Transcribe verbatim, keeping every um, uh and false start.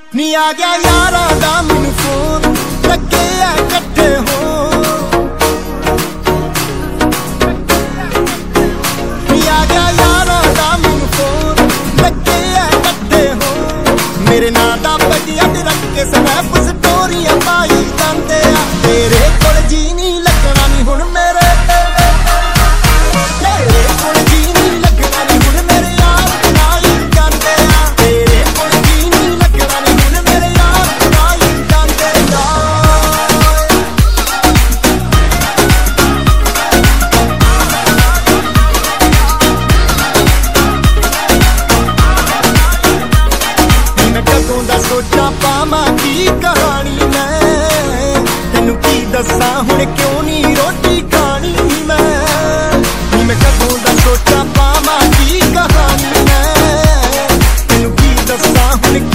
नी आ गया यारा दा मैनू फोन लगे आ कट्ठे हो नी आ गया यारा दा मैनू फोन लगे आ कट्ठे हो मेरे नां दा बजिया रख के स्नैप स्टोरियां पाई जांदे आ तेरे कोल जी नहीं लगना नी हुण मेरे तेरे कोल जी नहीं लगना नी हुण मेरे यार बनाई जांदे आ तेरे कोल जी नहीं लगना नी हुण मेरे यार बनाई जांदे आ मैं कदों दा सोचा पावां की कहानी मैं तैनू की दस्सां हुण क्यों नहीं रोटी खानी मैं मैं कदों दा सोचा पावां की कहानी मैं तैनू की दस्सां हुण